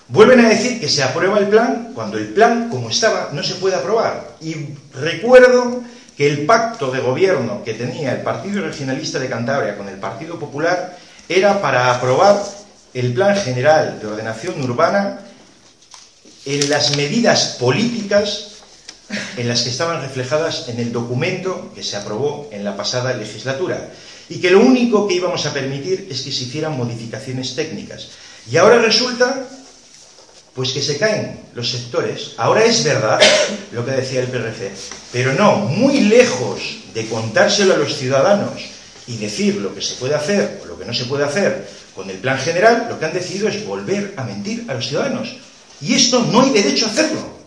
Vuelven a decir que se aprueba el plan cuando el plan, como estaba, no se puede aprobar. Y recuerdo que el pacto de gobierno que tenía el Partido Regionalista de Cantabria con el Partido Popular era para aprobar el Plan General de Ordenación Urbana en las medidas políticas en las que estaban reflejadas en el documento que se aprobó en la pasada legislatura, y que lo único que íbamos a permitir es que se hicieran modificaciones técnicas. Y ahora resulta pues que se caen los sectores. Ahora es verdad lo que decía el PRC, pero no, muy lejos de contárselo a los ciudadanos y decir lo que se puede hacer o lo que no se puede hacer con el plan general, lo que han decidido es volver a mentir a los ciudadanos. Y esto no hay derecho a hacerlo.